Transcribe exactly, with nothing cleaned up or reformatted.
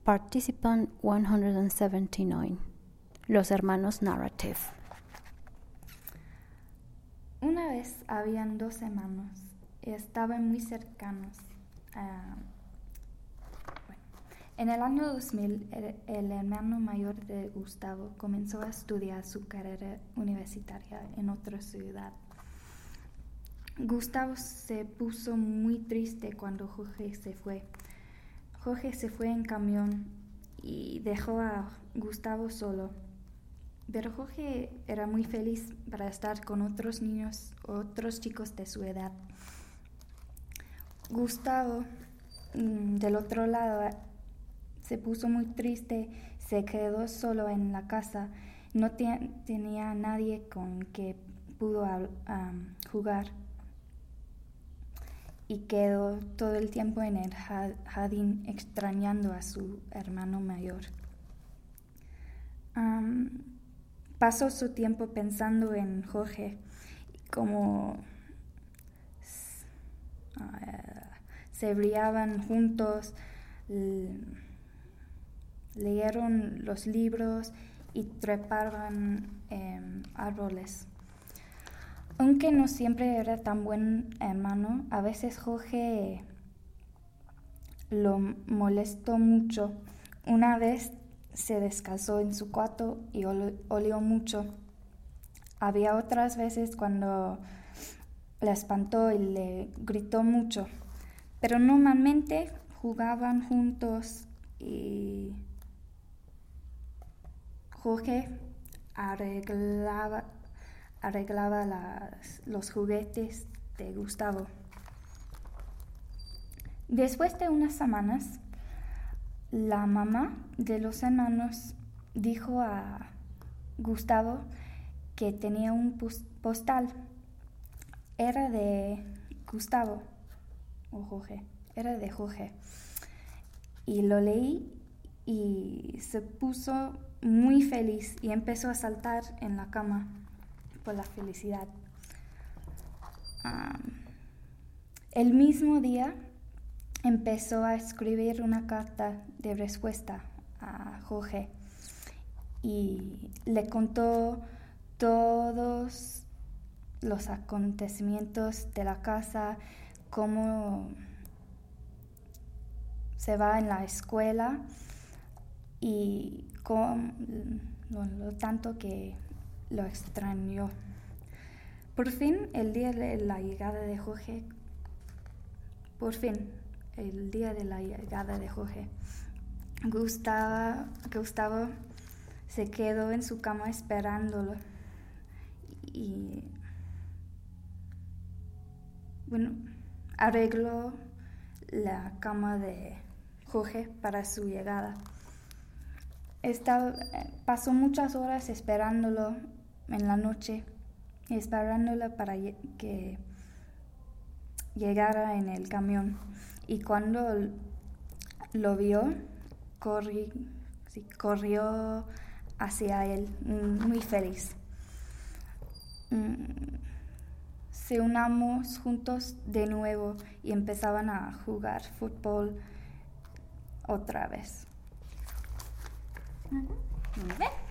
Participant one seventy-nine. Los hermanos Narrative. Una vez habían dos hermanos y estaban muy cercanos. Uh, bueno. En el año dos mil, el, el hermano mayor de Gustavo comenzó a estudiar su carrera universitaria en otra ciudad. Gustavo se puso muy triste cuando Jorge se fue. Jorge se fue en camión y dejó a Gustavo solo. Pero Jorge era muy feliz para estar con otros niños, otros chicos de su edad. Gustavo, del otro lado, se puso muy triste, se quedó solo en la casa, no te- tenía nadie con que pudo um, jugar. Y quedó todo el tiempo en el jardín extrañando a su hermano mayor. Um, pasó su tiempo pensando en Jorge, como uh, se brillaban juntos, l- leyeron los libros y trepaban en árboles. Aunque no siempre era tan buen hermano, a veces Jorge lo molestó mucho. Una vez se descalzó en su cuarto y ol- olió mucho. Había otras veces cuando le espantó y le gritó mucho. Pero normalmente jugaban juntos y Jorge arreglaba arreglaba las, los juguetes de Gustavo. Después de unas semanas, la mamá de los hermanos dijo a Gustavo que tenía un postal. Era de Gustavo, o Jorge, era de Jorge. Y lo leí y se puso muy feliz y empezó a saltar en la cama por la felicidad. Um, el mismo día empezó a escribir una carta de respuesta a Jorge y le contó todos los acontecimientos de la casa, cómo se va en la escuela y cómo, lo, lo tanto que lo extrañó. Por fin, el día de la llegada de Jorge, por fin, el día de la llegada de Jorge, Gustavo, Gustavo se quedó en su cama esperándolo y, bueno, arregló la cama de Jorge para su llegada. Estaba, pasó muchas horas esperándolo en la noche, esperándolo para que llegara en el camión. Y cuando lo vio, corri, sí, corrió hacia él, muy feliz. Se unamos juntos de nuevo y empezaban a jugar fútbol otra vez. Uh-huh.